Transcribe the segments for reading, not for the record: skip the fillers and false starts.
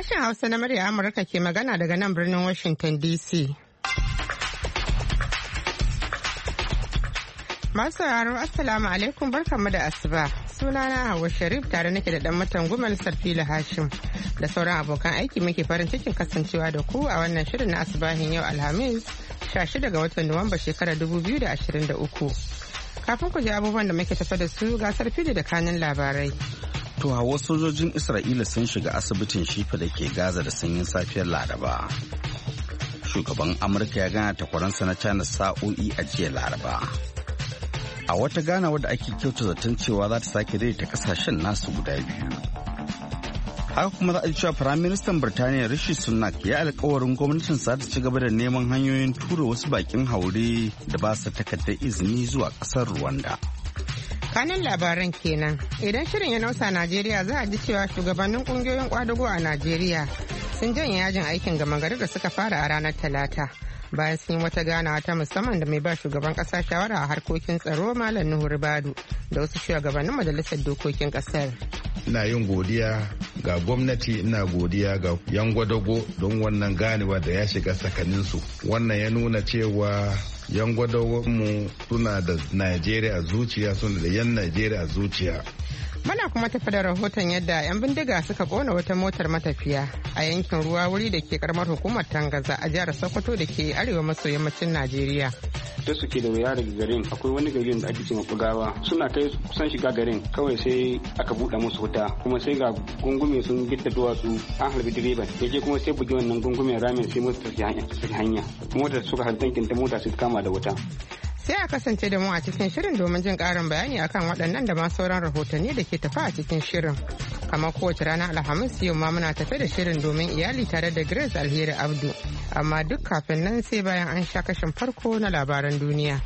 Sashen Hausa na murya Amurka ke magana daga nan birnin Washington DC. Masu sauraro Assalamu alaikum barkanmu da asuba. Sunana Hauwa Sharif tare nake da dan matan Gumal Sarfila Hashim da sauran abokan aiki muke farin cikin kasancewa da ku a wannan shirin na asubahin yau Alhamis 16 ga watan Nuwamba shekarar 2023. Kafin ku ji abubuwan da muke tafa da su ga Sarfila da kanin labarai. To hawa sojojin Isra'ila sun shiga asibitin Shifa da ke Gaza da sanyin safiyar Laraba. Shugaban Amurka ya gana takwaransa na China sa'o'i a jiya Laraba. A wata ganawa da ake kyauta zaton cewa za ta sake daidaita kasashen nasu guda biyu. Haka kuma za a ji cewa Firaministan Birtaniya Rishi Sunak ya alkawarin gwamnatin za ta ci gaba da neman hanyoyin tura wasu bakin haure da ba su takardar izini zuwa kasar Rwanda. Kanin labaran kenan idan shirin ya nausa Najeriya za a ji cewa shugabannin kungiyoyin kwadago a Najeriya sun janye yajin aikin gama gari da suka fara a ranar Talata bayan sun yi wata ganawa ta musamman da mai ba shugaban kasa shawara a harkokin tsaro Malam Nuhu Ribadu da wasu shugabannin majalisar dokokin kasar. Ina yin godiya ga gwamnati, ina godiya ga yan gwadago don wannan ganewa da ya shiga tsakaninsu. Wannan ya nuna cewa yan mu suna da Najeriya a zuciya, suna da yan Najeriya a zuciya. Mana kuma tafi da rahoton yadda 'yan bindiga suka kona wata motar matafiya a yankin ruwa wuri da ke karamar hukumar Tangaza a jihar Sokoto da ke arewa maso yammacin Najeriya. Da suke da wuya daga garin akwai wani garin da ake cewa Bugawa, suna kai kusan shiga garin kawai sai aka buɗe musu wuta kuma sai ga gungume sun gitta duwatsu an halbi direban yaje kuma sai buge wannan gungumen ramin sai motar ta hanya motar suka haltankin ta mota sai kama da wuta. Sai a kasance da mu a cikin shirin domin jin karin bayani akan waɗannan da ma sauran rahotanni da ke tafa a cikin shirin. Kamar kowace rana Alhamis yau ma muna tafe da shirin domin iyali tare da Grace Alheri Abdu. Amma duk kafin nan sai bayan an sha kashin farko na labaran duniya.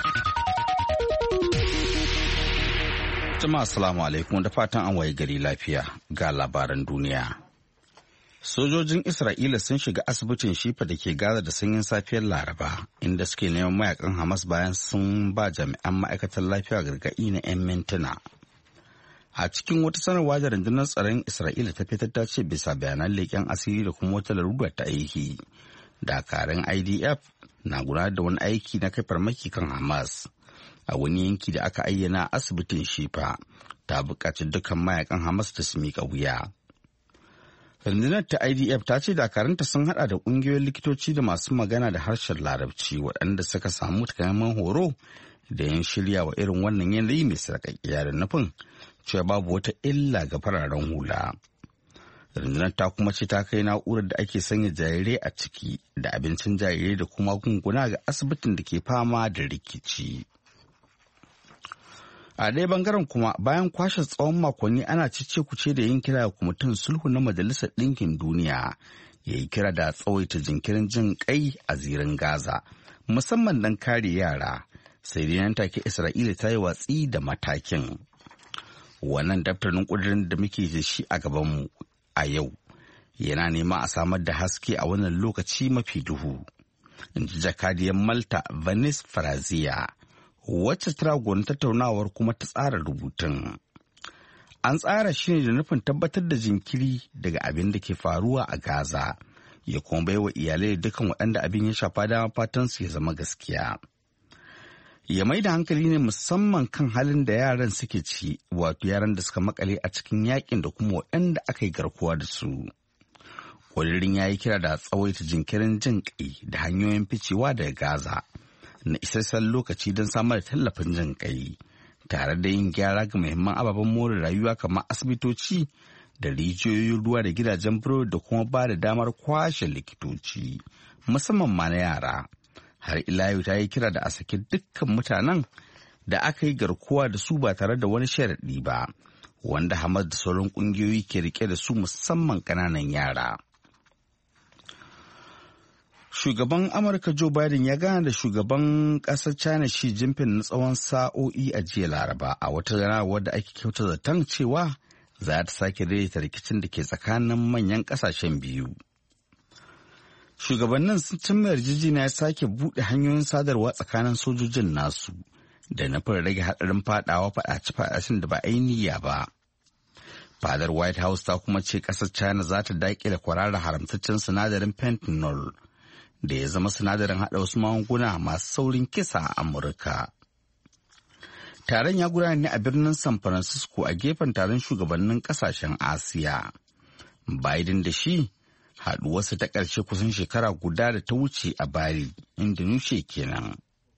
Jama'a assalamu alaikum da fatan an waye gari lafiya ga labaran duniya. Sojojin Isra'ila sun shiga asibitin Shifa da ke Gaza da sanyin safiyar Laraba, inda suke neman mayakan Hamas bayan sun ba jami'an ma'aikatar lafiya gargaɗi na 'yan mintuna. A cikin wata sanarwa da rundunar tsaron Isra'ila ta fitar ta ce bisa bayanan leƙen asiri da kuma wata larura ta aiki, dakarun IDF na gudanar da wani aiki na kai farmaki kan Hamas. A wani yanki da aka ayyana asibitin Shifa, ta buƙaci dukkan mayakan Hamas da su miƙa wuya. Rundunar ta IDF ta ce dakaranta sun hada da kungiyoyin likitoci da masu magana da harshen larabci waɗanda suka samu takamaiman horo da yin shirya wa irin wannan yanayi mai sarƙaƙiya da nufin cewa babu wata illa ga fararen hula. Rundunar ta kuma ce ta kai na'urar da ake sanya jarirai a ciki da abincin jarirai da kuma gunguna ga asibitin da ke fama da rikici. A ɗaya bangaren kuma bayan kwashe tsawon makonni ana cece-kuce da yin kira ga kwamitin sulhu na Majalisar Ɗinkin Duniya ya yi kira da tsawaita jinkirin jin kai a zirin Gaza, musamman don kare yara, sai dai nan take Isra'ila ta yi watsi da matakin. Wannan daftarin ƙudurin da muke da shi a gabanmu a yau yana nema a samar da haske a wannan lokaci mafi duhu, in ji jakadiyar Malta Vanis Farazia, wacce ta ragon tattaunawar kuma ta tsara rubutun. An tsara shi ne da nufin tabbatar da jinkiri daga abin da ke faruwa a Gaza, ya kuma baiwa iyalai da dukan waɗanda abin ya shafa dama fatan su ya zama gaskiya. Ya mai da hankali ne musamman kan halin da yaran suke ci, wato yaran da suka makale a cikin yakin da kuma waɗanda aka yi garkuwa da su. Ƙudurin ya yi kira da tsawaita jinkirin jin ƙai da hanyoyin ficewa daga Gaza na isassan lokaci don samar da tallafin jin ƙai, tare da yin gyara ga muhimman ababen more rayuwa kamar asibitoci da rijiyoyin ruwa da gidajen burodi da kuma ba da damar kwashe likitoci, musamman ma na yara. Har ila yau ta yi kira da a saki dukkan mutanen da aka yi garkuwa da su ba tare da wani sharaɗi ba, wanda Hamas da sauran ƙungiyoyi ke rike da su musamman ƙananan yara. Shugaban Amurka Joe Biden ya gana da shugaban ƙasar China Xi Jinping na tsawon sa'o'i a jiya Laraba a wata ganawar da ake kyauta zaton cewa za ta sake daidaita rikicin da ke tsakanin manyan ƙasashen biyu. Shugabannin sun cimma yarjejeniya ya sake buɗe hanyoyin sadarwa tsakanin sojojin nasu da nufin rage haɗarin faɗawa faɗace-faɗacen da ba a yi niyya ba. Fadar White House ta kuma ce ƙasar China za ta daƙile kwararar haramtaccen sinadarin fentanyl da ya zama sinadarin haɗa wasu magunguna masu saurin kisa a Amurka. Taron ya gudana ne a birnin San Francisco a gefen taron shugabannin ƙasashen Asiya. Biden da shi haɗuwarsa ta ƙarshe kusan shekara guda da ta wuce a Bali, Indonesia kenan.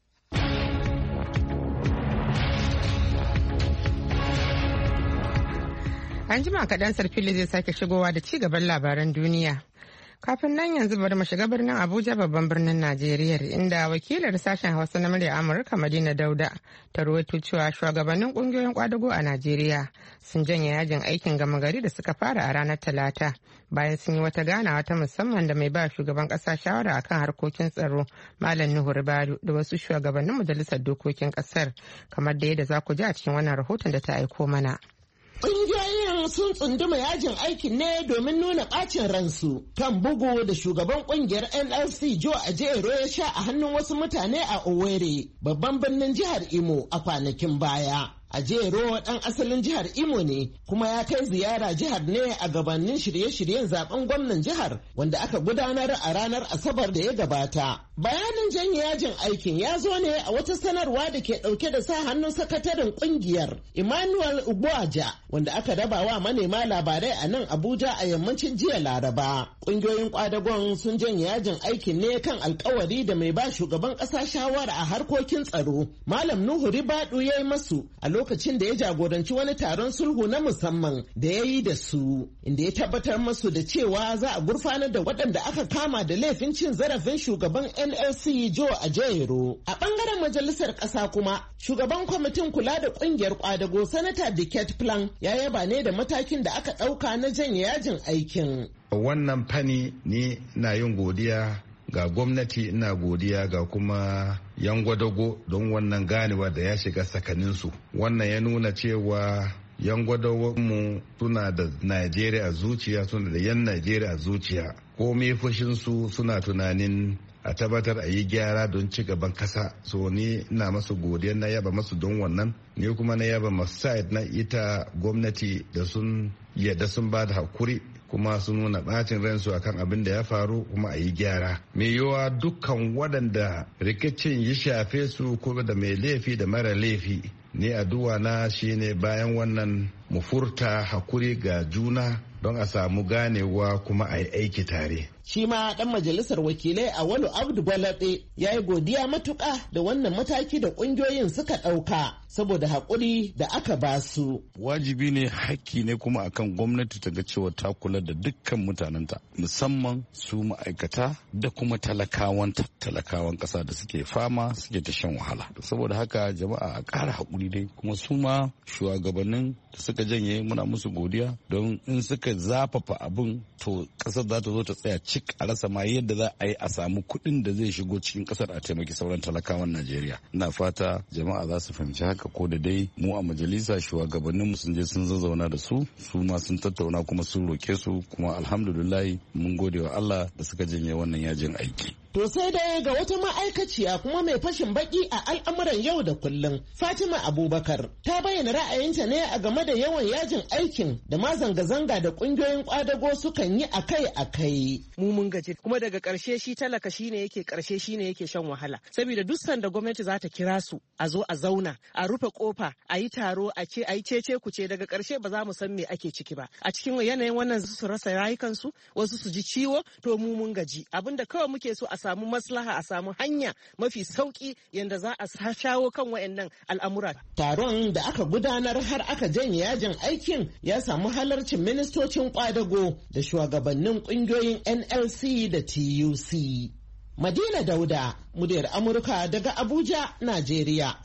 An jima kaɗan Sarfili zai sake shigowa da ci gaban labaran duniya. Kafin nan yanzu bari mu shiga birnin Abuja babban birnin Najeriya inda wakilar sashen Hausa na murya Amurka Madina Dauda ta rawaito cewa shugabannin kungiyoyin kwadago a Najeriya sun janye yajin aikin gama gari da suka fara a ranar Talata bayan sun yi wata ganawa ta musamman da mai ba shugaban kasa shawara akan harkokin tsaro Malam Nuhu Ribadu da wasu shugabannin majalisar dokokin kasar kamar da yadda za ku ji a cikin wannan rahoton da ta aiko mana. Ƙungiyoyin sun tsunduma yajin aikin ne domin nuna ɓacin ransu kan bugu da shugaban ƙungiyar NLC Joe Ajaero ya sha a hannun wasu mutane a Owerri, babban birnin jihar Imo a kwanakin baya. Ajaero ɗan asalin jihar Imo ne kuma ya kai ziyara jihar ne a gabanin shirye-shiryen zaben gwamnan jihar wanda aka gudanar a ranar Asabar da ya gabata. Bayanin janye yajin aikin ya zo ne a wata sanarwa da ke ɗauke da sa hannun sakataren ƙungiyar Emmanuel Ugboaja wanda aka raba wa manema labarai a nan Abuja a yammacin jiya Laraba. Ƙungiyoyin kwadagon sun janye yajin aikin ne kan alkawari da mai ba shugaban ƙasa shawara a harkokin tsaro Malam Nuhu Ribadu ya yi masu a lokacin da ya jagoranci wani taron sulhu na musamman da ya yi da su, inda ya tabbatar masu da cewa za a gurfanar da waɗanda aka kama da laifin cin zarafin shugaban NLC Joe Ajaero. A ɓangaren majalisar ƙasa kuma, shugaban kwamitin kula da ƙungiyar ƙwadago Sanata Diket Plan ya yaba ne da matakin da aka ɗauka na janye yajin aikin. Wannan fani ni na yin godiya ga gwamnati, ina godiya ga kuma yan gwadago don wannan ganewa da ya shiga tsakaninsu. Wannan ya nuna cewa yan mu suna da Najeriya a zuciya, suna da yan Najeriya a zuciya. Komai fushinsu suna tunanin a tabbatar a yi gyara don ci gaban kasa. So ni ina masu godiya, na yaba masu don wannan. Ni kuma na yaba masu side na ita gwamnati da sun yadda sun ba da hakuri kuma sun nuna bacin ransu akan abin da ya faru kuma a yi gyara. Mai yiwuwa dukkan waɗanda rikicin ya shafe su ko da mai laifi da mara laifi, ni addu'a na shine bayan wannan mu furta hakuri ga juna don a samu ganewa kuma a yi aiki tare. Shi ma ɗan majalisar wakilai Auwalu Abdu Gwalaɗe ya yi godiya matuƙa da wannan mataki da ƙungiyoyin suka ɗauka saboda haƙuri da aka ba su. Wajibi ne, haƙƙi ne kuma akan gwamnati ta ga cewa ta kula da dukkan mutanenta, musamman su ma'aikata da kuma talakawan ƙasa da suke fama suke ta shan wahala. Saboda haka jama'a a ƙara haƙuri dai, kuma su ma shugabannin da suka janye muna musu godiya don in suka zafafa abin to ƙasar za ta zo ta tsaya cik a rasa ma yadda za a yi a samu kuɗin da zai shigo cikin ƙasar a taimaki sauran talakawan Najeriya. Ina fata jama'a za su fahimci haka, ko da dai mu a majalisa shugabannin mu sun je sun zazzauna da su ma sun tattauna kuma sun roke su, kuma alhamdulillah mun gode wa Allah da suka janye wannan yajin aiki. To sai dai ga wata ma'aikaciya kuma mai fashin baki a al'amuran yau da kullum, Fatima Abubakar, ta bayyana ra'ayinta ne a game da yawan yajin aikin da ma zanga-zanga da ƙungiyoyin ƙwadago sukan yi akai-akai. Mu mun gaji, kuma daga ƙarshe shi talaka shine yake shan wahala. Saboda duk sanda gwamnati za ta kira su a zo a zauna, a rufe kofa, a yi taro, a yi cece kuce, daga ƙarshe ba za mu san me ake ciki ba. A cikin yanayin wannan su rasa rayukansu, wasu su ji ciwo, to mu mun gaji. Abinda kawai muke so a samu maslaha, a samu hanya mafi sauki yanda za a shawo kan wayannan al'amura. Taron da aka gudanar har aka janye yajin aikin ya samu halarcin ministocin kwadago da shugabannin kungiyoyin NLC da TUC. Madina Dauda, muryar Amurka daga Abuja, Najeriya.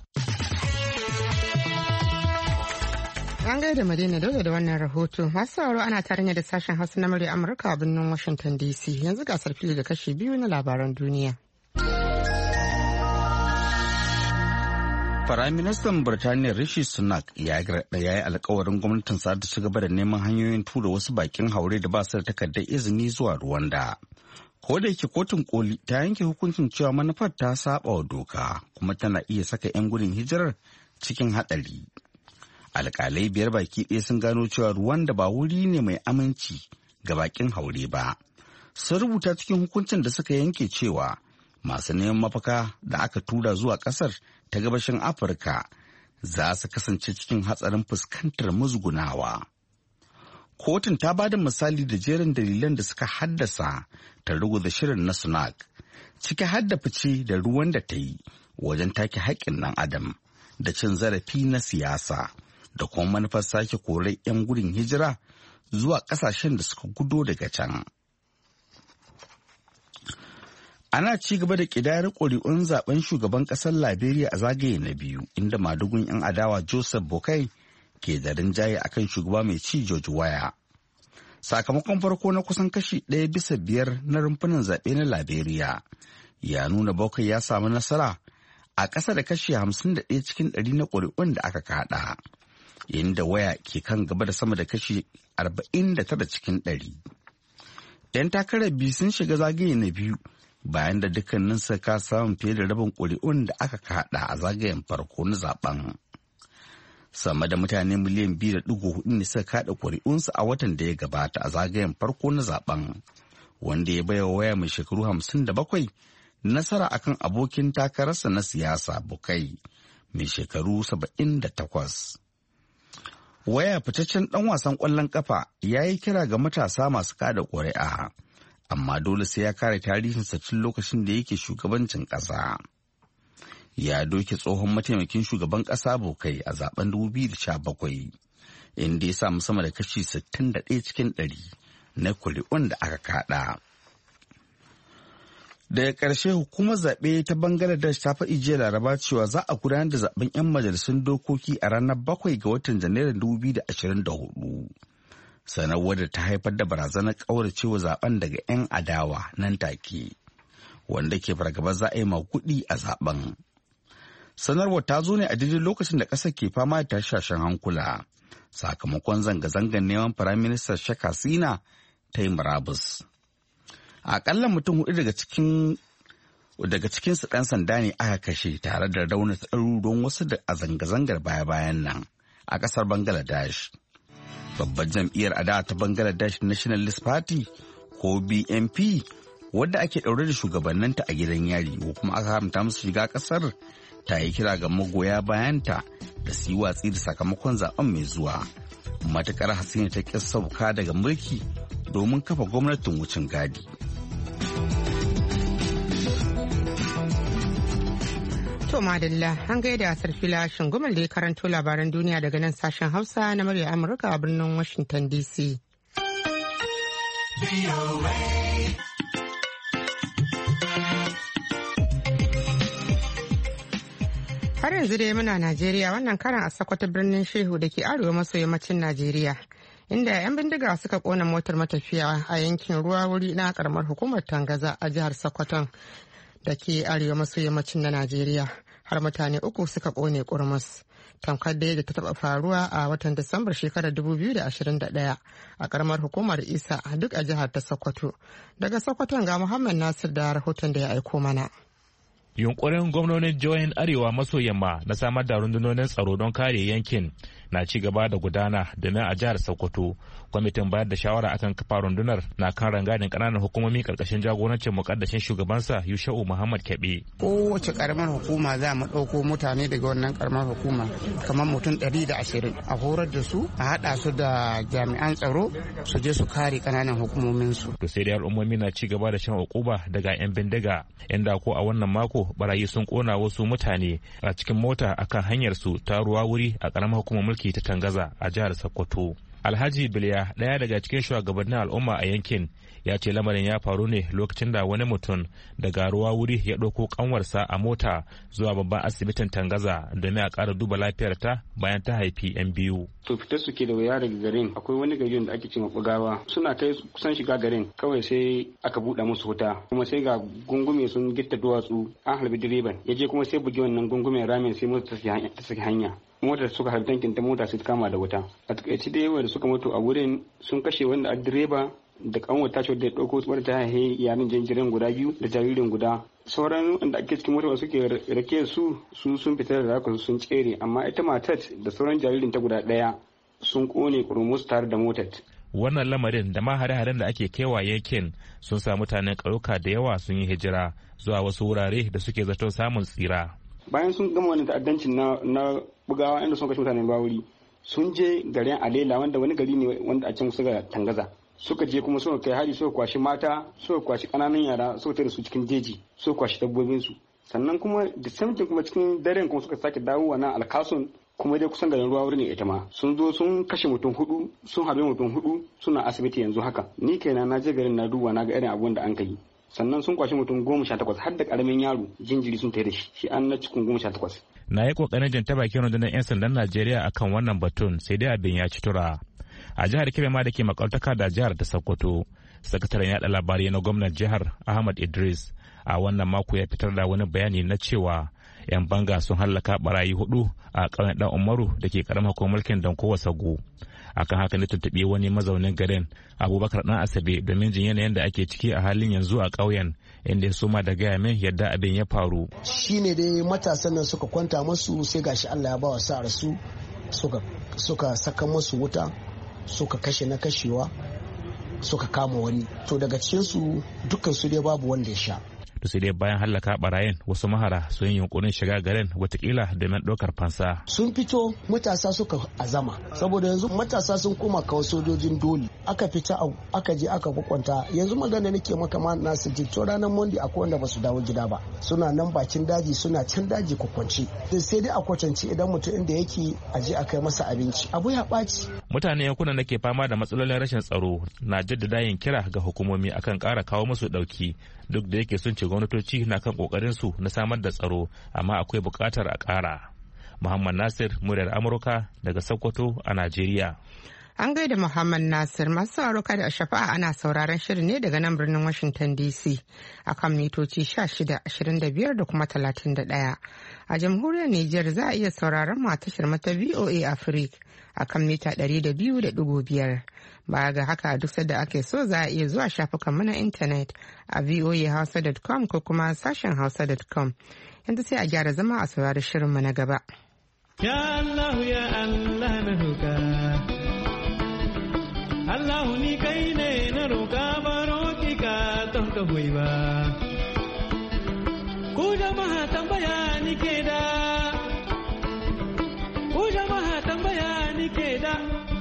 An gaida Madina Dauda da wannan rahoto. Masu sauraro ana tare da sashen Hausa na murya Amurka a birnin Washington DC. Yanzu gasar fili da kashi biyu na labaran duniya. Firaministan Birtaniya Rishi Sunak ya yi alkawarin gwamnatin sa ta ci gaba da neman hanyoyin tura wasu bakin haure da ba su da takardar izini zuwa Rwanda. Ko da yake kotun koli ta yanke hukuncin cewa manufar ta saba wa doka kuma tana iya saka 'yan gudun hijirar cikin haɗari. alƙalai 5 baki ɗaya sun gano cewa ruwan da ba wuri ne mai aminci ga bakin haure ba. Sun rubuta cikin hukuncin da suka yanke cewa masu neman mafaka da aka tura zuwa ƙasar ta gabashin Afirka za su kasance cikin hatsarin fuskantar musgunawa. Kotun ta ba da misali da jerin dalilan da suka haddasa ta ruguza shirin na Sunak, ciki hadda fice da ruwan da ta yi wajen take haƙƙin ɗan adam da cin zarafi na siyasa da kuma manufar sake korar 'yan gudun hijira zuwa ƙasashen da suka gudo daga can. Ana ci gaba da ƙidayar ƙuri'un zaben shugaban ƙasar Liberia a zagaye na biyu, inda madugun 'yan adawa Joseph Boakai ke da rinjaye akan shugaba mai ci George Weah. Sakamakon farko na kusan kashi 1/5 na rumfunan zaɓe na Liberia ya nuna Boakai ya samu nasara a ƙasa da kashi 51 cikin 100 na ƙuri'un da aka kaɗa, inda Weah ke kan gaba da sama da kashi 49 cikin 100. 'Yan takarar biyu sun shiga zagaye na biyu bayan da dukkanin suka samun fiye da rabin ƙuri'un da aka kaɗa a zagayen farko na zaben. Sama da mutane miliyan 2.4 ne suka kaɗa ƙuri'unsu a watan da ya gabata a zagayen farko na zaben, wanda ya baiwa Weah mai shekaru 57 nasara akan abokin takararsa na siyasa Boakai mai shekaru 78. Weah fitaccen ɗan wasan ƙwallon ƙafa ya yi kira ga matasa masu kada ƙuri'a, amma dole sai ya kare tarihinsa tun lokacin da yake shugabancin ƙasa. Ya doke tsohon mataimakin shugaban ƙasa Boakai a zaben 2017, inda ya samu sama da kashi 61 cikin 100 na kuri'un da aka kaɗa. Daga ƙarshe hukumar zaɓe ta Bangladesh ta faɗi jiya Laraba cewa za a gudanar da zaben 'yan majalisun dokoki a ranar 7 ga watan Janairun 2024. Sanarwar da ta haifar da barazanar ƙauracewa zaben daga 'yan adawa nan take, wanda ke fargaba za a yi maguɗi a zaben. Sanarwar ta zo ne a daidai lokacin da ƙasar ke fama da tashashen hankula sakamakon zanga-zangar neman Firaministan Sheikh Hasina ta yi murabus. Aƙalla mutum 4 daga cikinsu ɗan sanda ne aka kashe tare da raunata ɗaruruwan wasu da a zanga-zangar baya-bayan nan a ƙasar Bangladesh. Babbar jam'iyyar adawa ta Bangladesh Nationalist Party ko BNP, wadda ake ɗaure da shugabanninta a gidan yari ko kuma aka haramta musu shiga ƙasar, ta yi kira ga magoya bayanta da su yi watsi da sakamakon zaben mai zuwa. Matuƙar Hasina ta ƙi sauka daga mulki domin kafa gwamnatin wucin gadi. To madalla, an gaida Sarfila Shingumar da ya karanto labaran duniya daga nan sashen Hausa na murya Amurka a birnin Washington DC. Har yanzu dai muna Najeriya, wannan karan a Sokoto birnin Shehu da ke arewa maso yammacin Najeriya, inda 'yan bindiga suka kona motar matafiya a yankin ruwa wuri na karamar hukumar Tangaza a jihar Sokoton da ke arewa maso yammacin na Najeriya. Har mutane 3 suka kone kurmus. Tamkar da ta taba faruwa a watan Disambar shekarar 2021 a karamar hukumar Isa duk a jihar ta Sokoto. Daga Sokoton ga Muhammad Nasir da rahoton da ya aiko mana. Yunkurin gwamnonin jihohin Arewa maso yamma na samar da rundunonin tsaro don kare yankin na ci gaba da gudana domin a jihar Sokoto kwamitin bayar da shawara akan kafa rundunar na kan rangadin kananan hukumomi karkashin jagorancin mukaddashin shugabansa Yusha'u Muhammad Kebe. Kowace karamar hukuma za mu ɗauko mutane daga wannan karamar hukuma kamar mutum 120 a horar da su a haɗa su da jami'an tsaro su je su kare kananan hukumomin su. To sai da al'ummomi na ci gaba da shan ukuba daga 'yan bindiga, inda ko a wannan mako barayi sun kona wasu mutane a cikin mota akan hanyar su ta ruwa wuri a karamar hukumar mulki ta Tangaza a jihar Sokoto. Alhaji Biliya, ɗaya daga cikin shugabannin al'umma a yankin, ya ce lamarin ya faru ne lokacin da wani mutum daga ruwa wuri ya ɗauko kanwarsa a mota zuwa babban asibitin Tangaza domin a ƙara duba lafiyarta bayan ta haifi 'yan biyu. To fitar su ke da wuya daga garin, akwai wani garin da ake cewa Bugawa, suna kai kusan shiga garin kawai sai aka buɗe musu wuta, kuma sai ga gungume sun gitta duwatsu, an halbi direban ya je kuma sai bugi wannan gungumen ramin sai mota ta saki hanya. Motar suka harbi tankin ta mota sai ta kama da wuta. A takaice da yawa da suka mutu a wurin sun kashe wanda a direba da kanwar ta ce da ya ɗauko wadda ta haihe yaran jinjirin guda 2 da jaririn guda. Sauran wanda ake cikin mota suke rake su sun fita da raka sun tsere, amma ita matar da sauran jaririn ta guda 1 sun kone kurmus tare da motar. Wannan lamarin da ma hare-haren da ake kaiwa yankin sun sa mutanen ƙauyuka da yawa sun yi hijira zuwa wasu wurare da suke zato samun tsira. Bayan sun gama wani ta'addancin na bugawa inda sun kashe mutanen bawuri, sun je garin Alela wanda wani gari ne wanda a can suka tangaza. Suka je kuma suka kai hari, suka kwashi mata, suka kwashi ƙananan yara, suka tare su cikin jeji, suka kwashi dabbobinsu. Sannan kuma da samtin kuma cikin daren kuma suka sake dawowa na Alkasun, kuma dai kusan garin ruwa wurin ita ma sun zo sun kashe mutum 4, sun harbe mutum 4 suna asibiti yanzu haka. Ni kaina na je garin na duba na ga irin abun da an kai. Sannan sun kwashi mutum 18 har da karamin yaro jinjiri sun tare da shi an na cikin 18. Na yi kokarin janta bakin rundunar 'yan sandan Najeriya akan wannan batun sai dai abin ya ci tura. A jihar Kebbi ma da ke makwabtaka da jihar ta Sokoto, sakataren yaɗa labarai na gwamnan jihar Ahmad Idris a wannan mako ya fitar da wani bayani na cewa 'yan banga sun hallaka barayi 4 a ƙauyen Dan Umaru da ke karamar mulkin Dankowa Sagu. Akan haka ne tuntuɓi wani mazaunin garin Abubakar Dan Asabe domin jin yanayin da ake ciki a halin yanzu a ƙauyen, inda ya soma da gaya min yadda abin ya faru. Shine dai matasan nan suka kwanta musu sai gashi Allah ya ba wa sa su suka saka musu wuta, suka kashe na kashewa, suka kama wani. To daga cikin su dukkan su dai babu wanda ya sha. To sai dai bayan hallaka barayin wasu mahara sun yi yunkurin shiga garin watakila domin ɗaukar fansa. Sun fito matasa suka azama saboda yanzu matasa sun koma kawo sojojin dole. Aka fita aka je aka kwakwanta, yanzu magana nake maka ma na to ranar Monday akwai wanda basu dawo gida ba, suna nan bakin daji, suna can daji kwakwance. Sai dai a kwatance idan mutum inda yake aje a kai masa abinci abu ya ɓaci. Mutane yankunan da ke fama da matsalolin rashin tsaro na jaddada yin kira ga hukumomi akan ƙara kawo musu ɗauki, duk da yake sun ce gwamnatoci na kan kokarin su na samar da tsaro, amma akwai bukatar a ƙara. Muhammad Nasir, muryar Amurka daga Sokoto a Najeriya. An gaida Muhammad Nasir. Masu sauraro da a shafa'a ana sauraron shirin ne daga nan birnin Washington DC a kan mitoci 16, 25 da kuma 31. A jamhuriyar Nijar za a iya sauraron mu a tashar mata VOA Africa a kan mita 200.5. Baya ga haka duk sadda ake so za a iya zuwa shafukan mu na intanet a voahausa.com ko kuma sashen hausa.com. Yanzu sai a gyara zama a saurari shirin mu na gaba. Ya Allah ya Allah na roka, Allah ni kai ne na roka, baro ki ka ton ka hoyi ba. Ku jama'a tambaya ni ke da, ku jama'a tambaya ni ke da.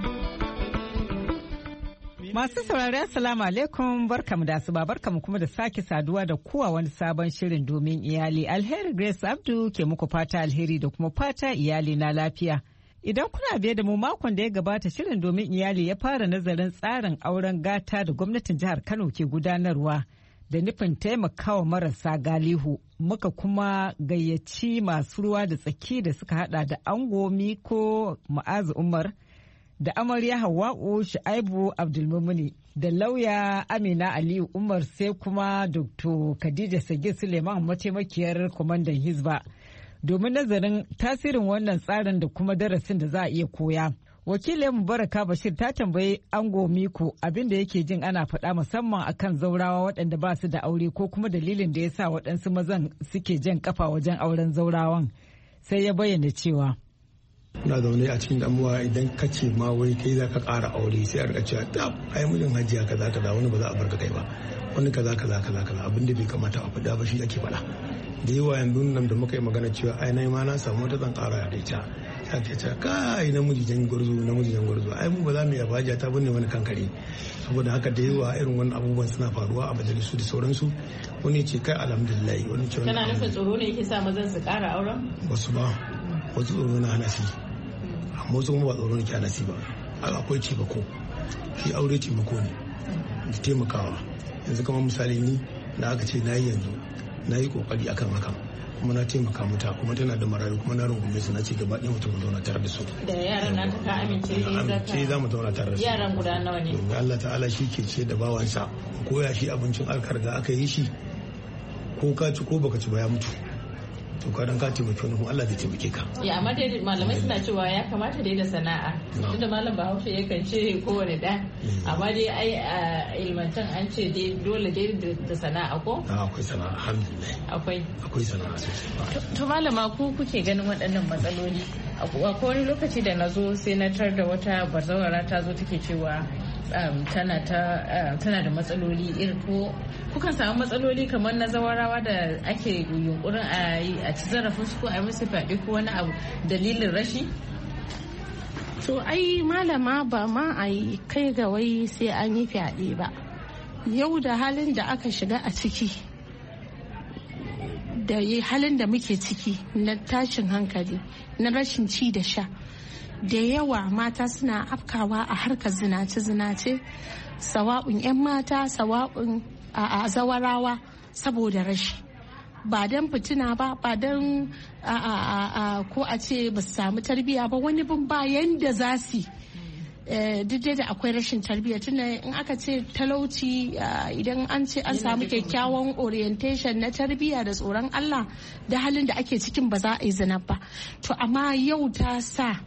Masu saurari assalamu alaikum, barkamu da asuba, barkamu kuma da sake saduwa da kuwa wani sabon shirin domin iyali. Alheri Grace Abdu ke muku fata alheri da kuma fata iyali na lafiya. Idan kuna biye da mu makon da ya gabata, shirin domin iyali ya fara nazarin tsarin auren gata da gwamnatin jihar Kano ke gudanarwa da nufin taimakawa marasa galihu. Muka kuma gayyaci masu ruwa da tsaki da suka hada da ango Miko Ma'azu Umar da amarya Hawwa'u Shu'aibu Abdulmumuni da lauya Amina Aliyu Umar, sai kuma Dr. Khadija Sagir Suleiman, mataimakiyar kwamandan Hizba, domin nazarin tasirin wannan tsarin da kuma darasin da za a iya koya. Wakilin Mubaraka Bashir ta tambayi ango Miko abin da yake jin ana faɗa musamman akan zaurawa waɗanda ba su da aure ko kuma dalilin da ya sa waɗansu mazan suke jan kafa wajen auren zaurawan. Sai ya bayyana cewa na zaune a cikin damuwa idan ka ce ma wai kai za ka ƙara aure sai a rika cewa tab ai mijin hajiya kaza kaza, wani ba za a barka kai ba, wani kaza kaza abin da bai kamata a faɗa ba shi ake faɗa. Da yawa yanzu nan da muka yi magana cewa ai na ma na samu wata zan ƙara da ita, ya ke cewa kai namiji jan gwarzo ai mu ba za mu yi hajiya ta binne wani kankare. Saboda haka da yawa irin wannan abubuwan suna faruwa a majalisu da sauransu. Wani ce kai alhamdulillah, wani ce kana nufin tsoro ne yake sa mazan su ƙara auren? Wasu ba, wasu tsoro na hana shi, amma wasu kuma ba tsoro ne ke hana shi ba. Akwai taimako, shi aure taimako ne da taimakawa. Yanzu kamar misali ni da aka ce na yi yanzu na yi kokari akan hakan, kuma na taimaka mata, kuma tana da marayu, kuma na rungume su, na ce gaba ɗaya mutum zauna tare da su. Da yaran na ka amince ne za mu zauna tare da su. Yaran guda nawa ne? Domin Allah ta'ala shi ke ce da bawansa, ko ya shi abincin aka riga aka yi shi, ko ka ci ko baka ci ba ya mutu. to ka dan ka taimaki wani kuma Allah zai taimake ka. Ya amma dai malamai suna cewa ya kamata dai da sana'a. Tunda malam Bahaushe yakan ce kowane da amma dai ai a ilmantan an ce dai dole dai da sana'a ko? Akwai sana'a alhamdulillah. Akwai sana'a sosai. To malama ku kuke ganin waɗannan matsaloli? Akwai wani lokaci da na zo sai na tar da wata bazawara ta zo take cewa tana da matsaloli irin ko kukan samu matsaloli kamar na zawarawa da ake yunkurin a ci zarafin su ko a yi musu fyaɗe ko wani abu dalilin rashi? To ai malama ba ma a yi kai ga wai sai an yi fyaɗe ba. Yau da halin da aka shiga a ciki da halin da muke ciki na tashin hankali na rashin ci da sha da yawa mata suna afkawa a harkar zinace-zinace sawa'un 'yan mata sawa'un a zawarawa saboda rashi ba don fitina ba don ko a ce ba su samu tarbiyya ba wani bin bayan da za su duk da akwai rashin tarbiyya tunda in aka ce talauci idan an ce an samu kyakkyawan orientation na tarbiyya da tsoron Allah da halin da ake cikin ba za a yi zina ba to amma yau ta sa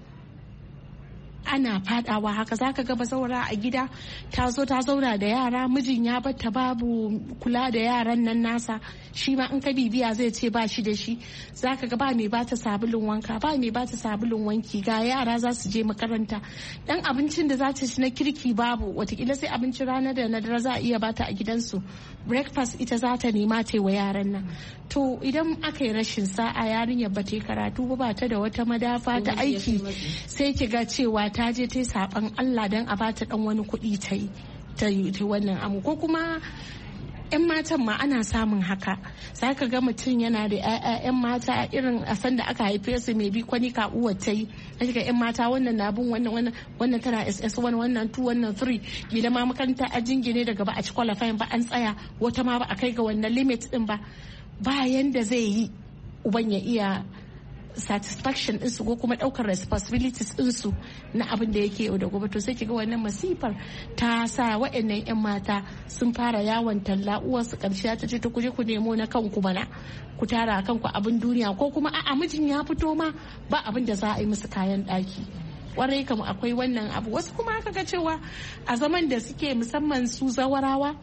ana fadawa haka zaka ga bazaura a gida ta zo ta zauna da yara mijin ya batta babu kula da yaran nan nasa shi ma in ka bibiya zai ce ba shi da shi zaka ga ba mai bata sabulun wanka ba mai bata sabulun wanki ga yara za su je makaranta dan abincin da za ta ci na kirki babu watakila sai abincin rana da na dare za a iya bata a gidansu breakfast ita za ta nema ta wa yaran nan to idan aka yi rashin sa'a yarinyar ba ta yi karatu ba ta da wata madafa ta aiki sai ki ga cewa ta je ta yi saban Allah don a bata dan wani kuɗi ta yi wannan amu ko kuma 'yan matan ma ana samun haka za ka ga mutum yana da 'yan mata irin a san da aka haife su mai bi kwani ka uwar ta yi ga 'yan mata wannan na bin wannan tana SS1 wannan 2 wannan 3 gida ma makaranta a jingine daga ba a ci qualifying ba an tsaya wata ma ba a kai ga wannan limit din ba bayan da zai yi uban ya iya satisfaction ɗinsu ko kuma ɗaukar responsibilities ɗinsu na abin da yake yau da gobe to sai kiga wannan masifar ta sa waɗannan 'yan mata sun fara yawon talla uwarsu ƙarshe ta ce ta kuje ku nemo na kanku bana ku tara kanku abin duniya ko kuma a'a mijin ya fito ma ba abin da za a yi musu kayan ɗaki kwarai kam akwai wannan abu wasu kuma aka ga cewa a zaman da suke musamman su zawarawa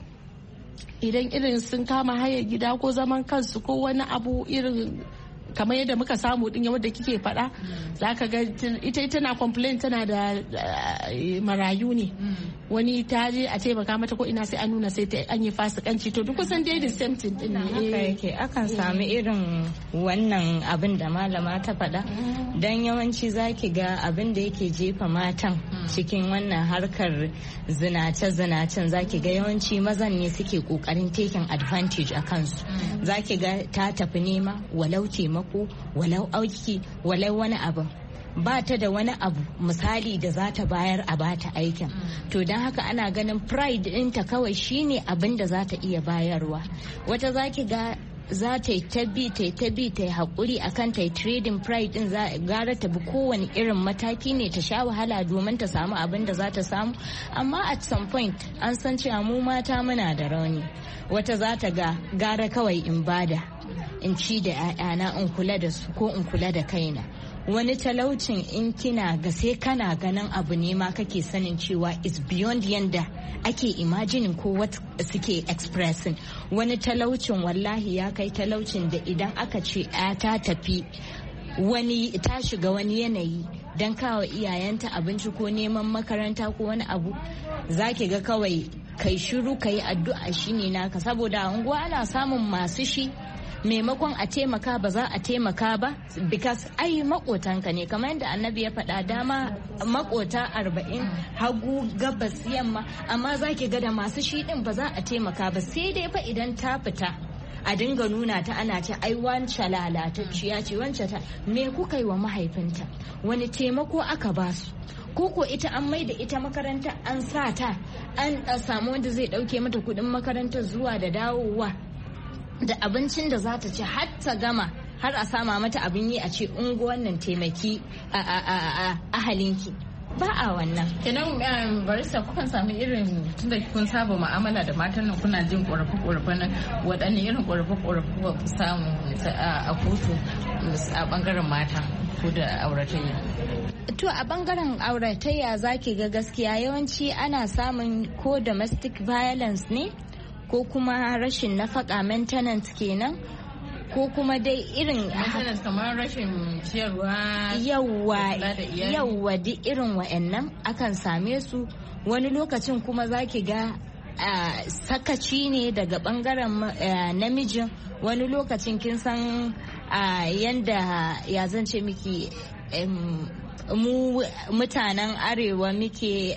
idan irin sun kama haya gida ko zaman kansu ko wani abu irin kamar yadda muka samu din yadda kike faɗa za ka ga ita na complain tana da marayu ne wani ta je a taimaka mata ko ina sai an nuna sai an yi fasikanci to duk kusan dai the same thing din ne haka yake akan sami irin wannan abin da malama ta faɗa dan yawanci zaki ga abin da yake jefa matan cikin wannan harkar zinace-zinacen zaki ga yawanci mazan ne suke kokarin taking advantage a kansu zaki ga ta tafi nema walau taimako walau auki walau wani abu ba ta da wani abu misali da za ta bayar a bata aikin to don haka ana ganin pride ɗinta kawai shine abin da za ta iya bayarwa wata zaki ga za ta yi tabi ta yi haƙuri a kan ta yi trading pride din gara ta bi kowane irin mataki ne ta sha wahala domin ta samu abin da za ta samu amma at some point an san cewa mu mata muna da rauni wata za ta ga gara kawai in bada in ci da 'ya'yana in kula da su ko in kula da kaina wani talaucin in kina ga sai kana ganin abu ne ma kake sanin cewa is beyond yanda ake imagining ko what suke expressing wani talaucin wallahi ya kai talaucin da idan aka ce ta tafi wani ta shiga wani yanayi don kawo iyayenta abinci ko neman makaranta ko wani abu zaki ga kawai kai shiru kai addu'a shine naka saboda unguwa ana samun masu shi maimakon a taimaka ba za a taimaka ba because ai makotanka ne kamar yadda annabi ya faɗa dama makota 40 hagu gabas yamma amma za ki ga da masu shi din ba za a taimaka ba sai dai fa idan ta fita a dinga nuna ta ana ce ai wance lalatacciya ce wance ta me kuka yi wa mahaifinta wani taimako aka ba su koko ita an mai da ita makaranta an sa ta an samu wanda zai dauke mata kudin makarantar zuwa da dawowa da abincin da za ta ci har ta gama har a sama mata abin yi a ce unguwan nan taimaki a ahalinki ba a wannan kenan barista kukan sami irin tunda kun saba mu'amala da matan nan kuna jin ƙorafe-ƙorafe nan waɗanne irin ƙorafe-ƙorafe ku samu a kotu a bangaren mata ko da auratayya? To a bangaren auratayya zaki ga gaskiya yawanci ana samun ko domestic violence ne ko kuma rashin nafaka maintenance kenan ko kuma dai irin kamar rashin ciyarwa yawwa duk irin wa'annan akan same su. Wani lokacin kuma zaki ga sakaci ne daga bangaren namijin. Wani lokacin kin san yanda ya zance miki mu mutanen arewa muke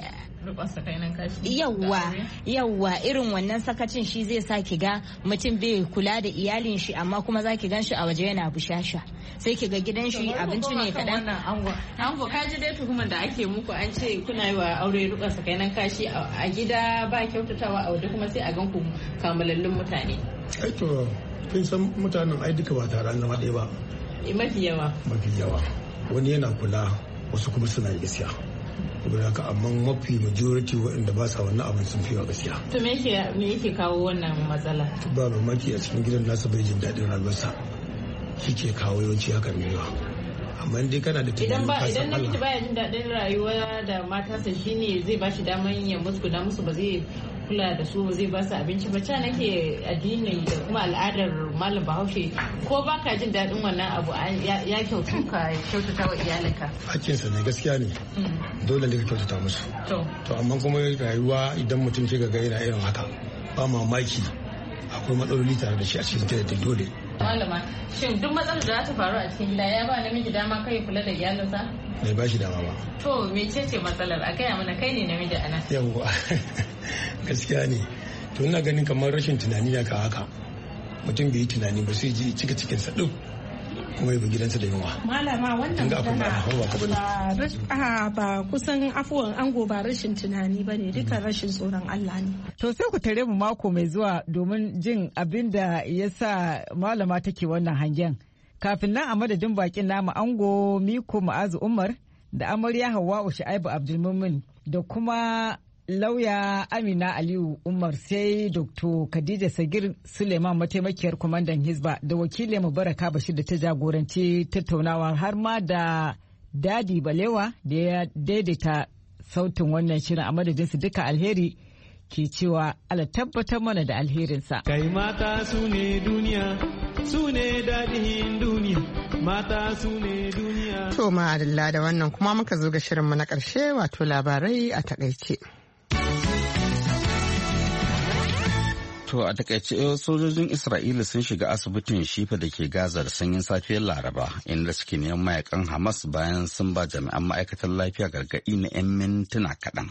yawwa irin wannan sakacin shi zai sa ki ga mutum bai kula da iyalin shi amma kuma za ki gan shi a waje yana bushasha sai ki ga gidan shi abinci ne kaɗan. Ango kaji dai tuhumar da ake muku an ce kuna yi wa aure rukun sakainan kashi a gida ba kyautatawa a waje kuma sai a gan ku kamalallun mutane. Aito kin san mutanen ai duka ba tare an zama ɗaya ba. Mafi yawa. Wani yana kula wasu kuma suna yi gaskiya. Saboda haka amma mafi majority waɗanda ba sa wannan abin sun fi wa gaskiya. To me yake kawo wannan matsala? Ba mamaki a cikin gidan nasa bai jin daɗin rayuwarsa shi ke kawo yawanci hakan ne yawa. Amma dai kana da tunanin ka san Allah. Idan namiji baya jin daɗin rayuwa da matarsa shine zai ba shi daman ya musguna musu ba zai kula da su zai ba su abinci ba. Ca nake addini da kuma al'adar malam Bahaushe ko ba ka jin daɗin wannan abu ya kyautu ka kyautata wa iyalinka. Hakkinsa ne gaskiya ne. Dole ne ka kyautata musu. To amma kuma rayuwa idan mutum ke ga yana irin haka ba mamaki akwai matsaloli tare da shi a cikin ta dole. Malama shin duk matsalar da za ta faru a cikin gida ya ba namiji dama kai kula da iyalinsa? Bai ba shi dama ba. To mecece matsalar a gaya mana kai ne namiji a nan? Yawwa gaskiya ne. To ina ganin kamar rashin tunani na ka haka. Mutum bai yi tunani ba sai ji cika cikinsa duk kuma yabi gidansa da yunwa. Malama wannan ba kusan afuwan ango ba rashin tunani ba ne duka rashin tsoron Allah ne. To sai ku tare mu mako mai zuwa domin jin abin da ya sa malama take wannan hangen. Kafin nan a madadin bakin namu ango Miko Ma'azu Umar da amarya Hawwa'u Shu'aibu Abdulmumin da kuma lauya Amina Aliyu Umar sai Dr. Khadija Sagir Suleiman mataimakiyar kwamandan Hizba da wakilin Mubaraka Bashir da ta jagoranci tattaunawa har ma da Dadi Balewa da ya daidaita sautin wannan shirin a madadin su duka alheri ke cewa Allah tabbatar mana da alherinsa. Kai mata su ne duniya, su ne daɗin duniya, mata su ne duniya. To ma'adalla da wannan kuma muka zo ga shirinmu na ƙarshe wato labarai a takaice. To a takaice sojojin Isra'ila sun shiga asibitin Shifa da ke Gaza da sanyin safiyar Laraba inda suke neman mayakan Hamas bayan sun ba jami'an ma'aikatan lafiya gargaɗi na 'yan mintuna kaɗan.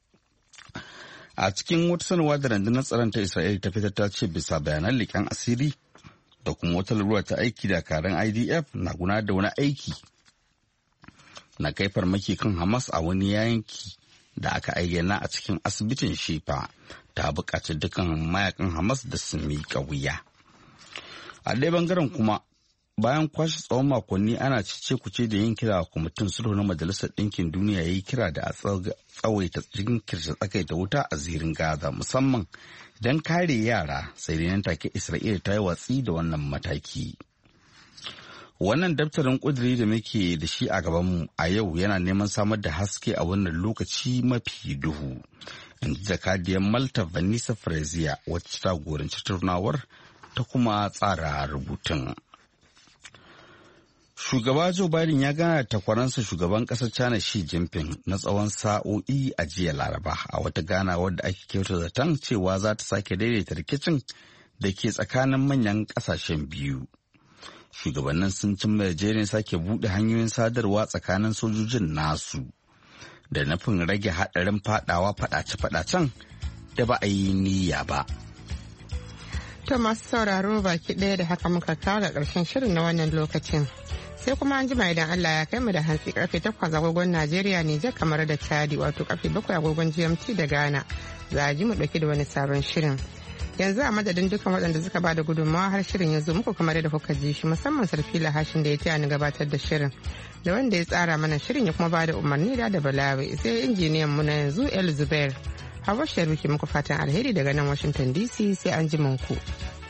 A cikin wata sanarwa da rundunar tsaron ta Isra'ila ta fitar ta ce bisa bayanan leƙen asiri da kuma wata lura ta aiki da karen IDF na gudanar da wani aiki na kai farmaki kan Hamas a wani yanki da aka ayyana a cikin asibitin Shifa. Ta buƙaci dukkan mayakan Hamas da su miƙa wuya. A ɗaya bangaren kuma bayan kwashe tsawon makonni ana cece kuce da yin kira kwamitin sulhu na Majalisar Ɗinkin Duniya ya yi kira da a tsawaita jinkirta tsakaita wuta a zirin Gaza musamman don kare yara sai da nan take Isra'ila ta yi watsi da wannan mataki. Wannan daftarin ƙudiri da muke da shi a gabanmu a yau yana neman samar da haske a wannan lokaci mafi duhu. In ji jakadiyar Malta Vanessa Frazier wacce ta goranci turnawar ta kuma tsara rubutun. Shugaba Joe Biden ya gana da takwaransa shugaban ƙasar China Xi Jinping na tsawon sa'o'i a jiya Laraba a wata ganawar da ake kyauta zaton cewa za ta sake daidaita rikicin da ke tsakanin manyan ƙasashen biyu. Shugabannin sun cimma yarjejeniyar sake buɗe hanyoyin sadarwa tsakanin sojojin nasu da nufin rage haɗarin faɗawa faɗace-faɗacen da ba a yi niyya ba. To masu sauraro baki ɗaya da haka muka kawo ga ƙarshen shirin na wannan lokacin. Sai kuma an jima idan Allah ya kai mu da hantsi karfe 8 agogon Najeriya Nijar kamar da Chadi wato karfe 7 agogon GMT da Ghana. Za a ji mu ɗauki da wani sabon shirin. Yanzu a madadin dukkan waɗanda suka ba da gudunmawa har shirin ya zo muku kamar da kuka ji shi musamman Sarfila Hashin da ya taya ni gabatar da shirin. Da wanda ya tsara mana shirin ya kuma ba da umarni da Balawe sai injiniyan mu na yanzu El Zubair. Hawa Sharuki muku fatan alheri daga nan Washington DC sai an ji ku.